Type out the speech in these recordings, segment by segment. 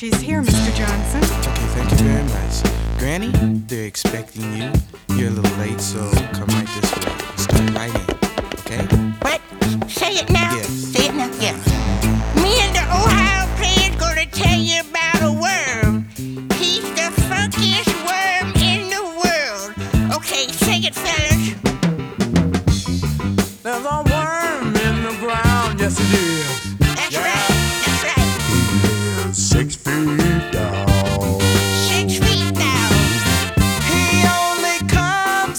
She's here, Mr. Johnson. Okay, thank you very much. Granny, they're expecting you. You're a little late, so come right this way. Start right in, okay? What? Say it now? Yes. Say it now? Yeah. Me and the Ohio player's gonna tell you about a worm. He's the funkiest worm in the world. Okay, sing it, fellas. There's a worm in the ground, yes it is. That's right, that's right. He is 6 feet down. 6 feet down. He only comes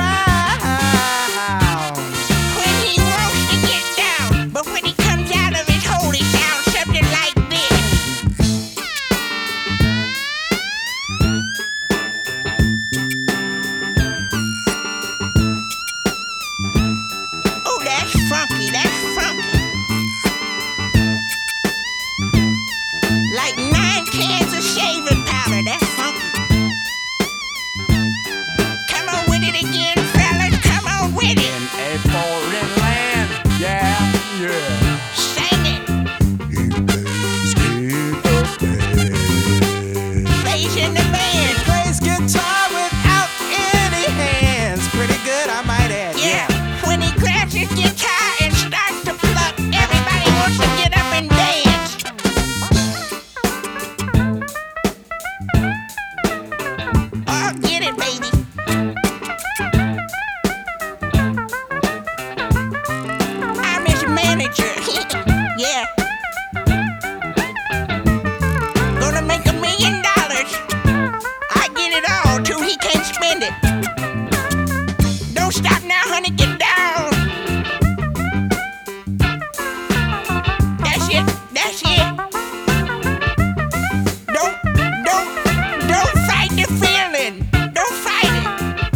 around When he wants to get down, but when he comes out of his hole, he sounds something like this. Oh, that's funky, that's funky. Like 9 cans of shaving powder, that's funky. Come on with it again, fellas, come on with it. in a foreign land. Yeah, yeah. Sing it. He plays guitar, Plays in the band. plays guitar without any hands. Pretty good, I might add. Yeah, when he grabs his guitar and starts to pluck, everybody wants to get up and dance. Oh, get it, baby. I'm his manager. Yeah. Gonna make $1 million. I get it all till he can't spend it. Don't stop now, honey, get down. That's it, that's it. Don't fight the feeling. Don't fight it.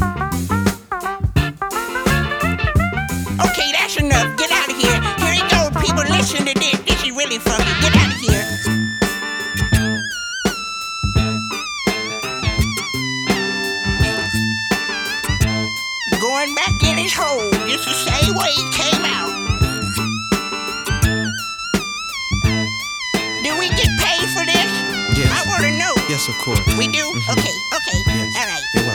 Okay, that's enough. Get out of here. Here you go, people. Listen to this. This is really funky. Get out of here. Going back in his hole, just the same way he came out. Do we get paid for this? Yes. I want to know. Yes, of course. We do? Okay, okay. Yes. All right. Here